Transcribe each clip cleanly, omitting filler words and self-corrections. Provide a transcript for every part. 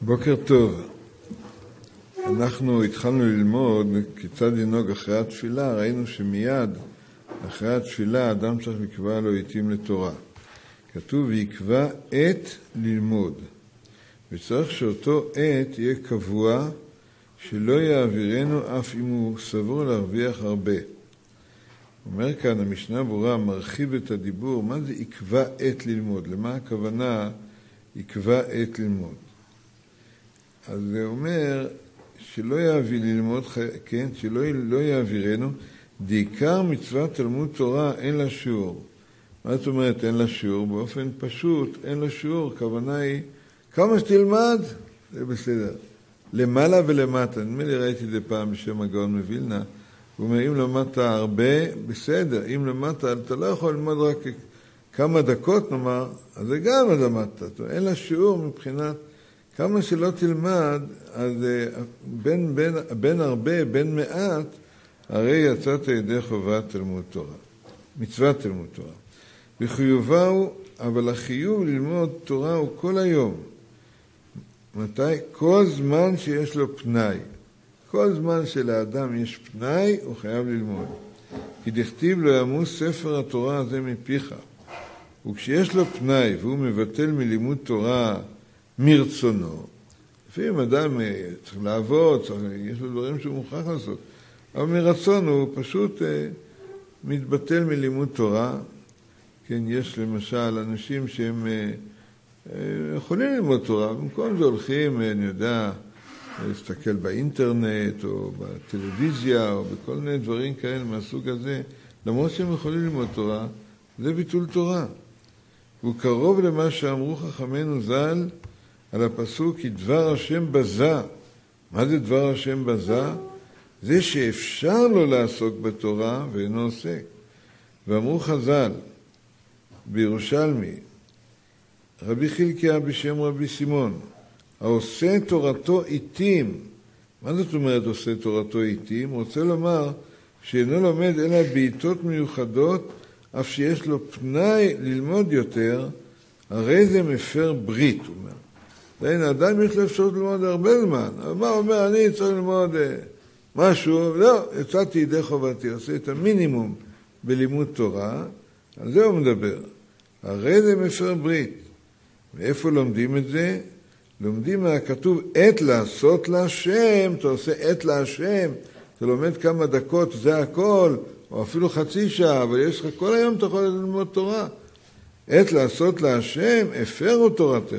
בוקר טוב. אנחנו התחלנו ללמוד כיצד לנהוג אחרי התפילה. ראינו שמיד אחרי התפילה אדם צריך לקבוע לו עתים לתורה. כתוב ויקבע עת ללמוד. וצריך שאותו עת יהיה קבוע, שלא יעבירנו אף אם הוא סבור להרוויח הרבה. אומר כאן המשנה ברורה, מרחיב את הדיבור, מה זה יקבע עת ללמוד? למה הכוונה יקבע עת ללמוד? אז זה אומר שלא יעביר ללמוד, כן, שלא יעבירנו, דעיקר מצוות תלמוד תורה אין לה שיעור. מה זאת אומרת אין לה שיעור? באופן פשוט אין לה שיעור, הכוונה היא כמה שתלמד, זה בסדר. למעלה ולמטה, נדמה לי ראיתי את זה פעם בשם הגאון מווילנה, הוא אומר אם למדת הרבה, בסדר, אם למדת אתה לא יכול ללמוד רק כמה דקות נאמר, אז זה גם למדת, אין לה שיעור מבחינת כמה שלא תלמד, אז בין הרבה, בין מעט, הרי יצאת ידי חובת תלמוד תורה, מצוות תלמוד תורה. וחיובה הוא, אבל החיוב ללמוד תורה הוא כל היום. מתי? כל זמן שיש לו פנאי. כל זמן שלאדם יש פנאי, הוא חייב ללמוד. כי דכתיב לו ימוס ספר התורה הזה מפיך. וכשיש לו פנאי והוא מבטל מלימוד תורה מרצונו, לפעמים אדם צריך לעבוד, יש לו דברים שהוא מוכרח לעשות, אבל מרצון הוא פשוט מתבטל מלימוד תורה. כן, יש למשל אנשים שהם יכולים ללמוד תורה, במקום זה הולכים, אני יודע, להסתכל באינטרנט או בטלוויזיה או בכל מיני דברים כאלה מהסוג הזה, למרות שהם יכולים ללמוד תורה, זה ביטול תורה. הוא קרוב למה שאמרו חכמינו ז"ל על הפסוק, כי דבר השם בזה. מה זה דבר השם בזה? זה שאפשר לו לעסוק בתורה ואינו עוסק. ואמרו חז"ל בירושלמי, רבי חלקיה בשם רבי סימון, העושה תורתו עיתים. מה זאת אומרת עושה תורתו עיתים? הוא רוצה לומר שאינו לומד אלא בעיתות מיוחדות, אף שיש לו פנאי ללמוד יותר, הרי זה מפר ברית, הוא אומר. דהיינו, האדם יש לו אפשרות ללמוד הרבה זמן. אבל מה הוא אומר? אני צריך ללמוד משהו, לא, יצאתי ידי חובתי, עושה את המינימום בלימוד תורה, על זה הוא מדבר. הרי זה מפר ברית. ואיפה לומדים את זה? לומדים מהכתוב עת לעשות להשם, אתה עושה עת להשם, אתה לומד כמה דקות, זה הכל, או אפילו חצי שעה, אבל יש לך כל היום אתה יכול ללמוד תורה. עת לעשות להשם, הפרו תורתך.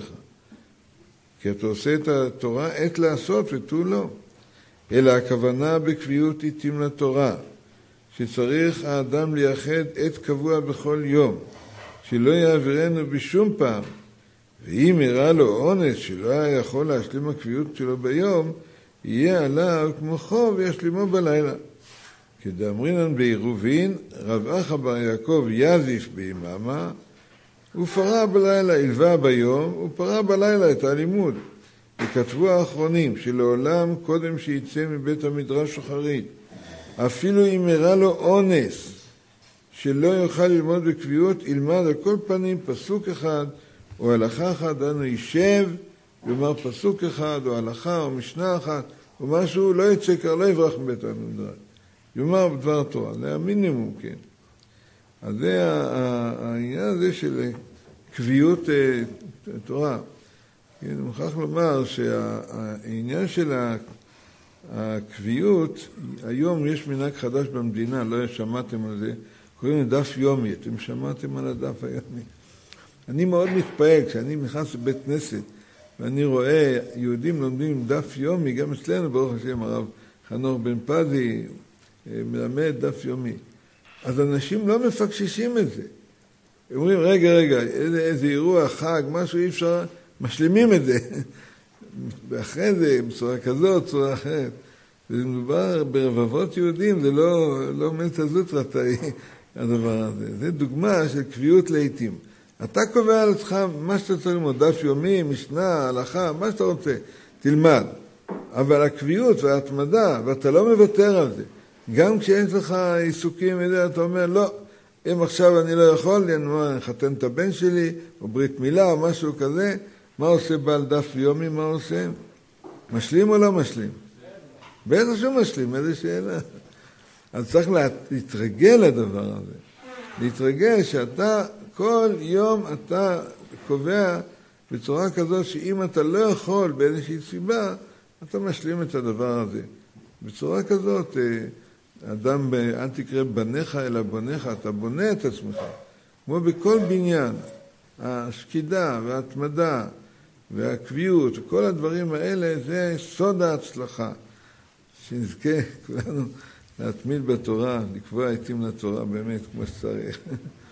כי אתה עושה את התורה עת לעשות ותו לא. אלא הכוונה בקביעות עיתים לתורה, שצריך האדם לייחד עת קבוע בכל יום, שלא יעבירנו בשום פעם, ואם יראה לו אונס שלא היה יכול להשלים הקביעות שלו ביום, יהיה עליו כמו חוב וישלימו בלילה. כדאמרינן בעירובין, רב אחא בר יעקב יזיף ביממה, הוא פרה בלילה, הלווה ביום, הוא פרה בלילה את הלימוד. וכתבו האחרונים שלעולם קודם שיצא מבית המדרש שחרית, אפילו אם יראה לו אונס שלא יוכל ללמוד בקביעות, ילמד על כל פנים פסוק אחד או הלכה אחת, אנו יישב ויאמר פסוק אחד או הלכה או משנה אחת או משהו, לא יצא קר, לא יברח מבית המדרש, יאמר בדבר תורה, זה המינימום, כן. אז זה העניין הזה של קביעות תורה. אני מוכרח לומר שהעניין של הקביעות, היום יש מנהג חדש במדינה, לא שמעתם על זה, קוראים לדף יומי, אתם שמעתם על הדף היומי. אני מאוד מתפעל כשאני נכנס לבית כנסת ואני רואה יהודים לומדים דף יומי, גם אצלנו ברוך השם הרב חנוך בן פזי מלמד דף יומי. אז אנשים לא מפקששים את זה. הם אומרים, רגע, איזה אירוע, חג, משהו אי אפשר, משלימים את זה. ואחרי זה, בצורה כזאת, בצורה אחרת. זה מדובר ברבבות יהודים, זה לא מלטה זוטרתאי, הדבר הזה. זה דוגמה של קביעות לעתים. אתה קובע על עצמך מה שאתה צריך ללמוד, דף יומי, משנה, הלכה, מה שאתה רוצה, תלמד. אבל הקביעות וההתמדה, ואתה לא מוותר על זה. גם כשיש לך עיסוקים, אתה אומר, לא, אם עכשיו אני לא יכול, אני חתן את הבן שלי, או ברית מילה, או משהו כזה, מה עושה בעל דף יומי? מה עושה? משלים או לא משלים? בטח שהוא משלים, איזה שאלה. אז צריך להתרגל לדבר הזה. להתרגל שאתה כל יום אתה קובע בצורה כזאת שאם אתה לא יכול באיזושהי סיבה, אתה משלים את הדבר הזה. בצורה כזאת, אדם, אל תקרא בניך אלא בונך, אתה בונה את עצמך. כמו בכל בניין, השקידה וההתמדה והקביעות, כל הדברים האלה זה סוד ההצלחה. שנזכה כולנו להתמיד בתורה, לקבוע עתים לתורה באמת כמו שצריך.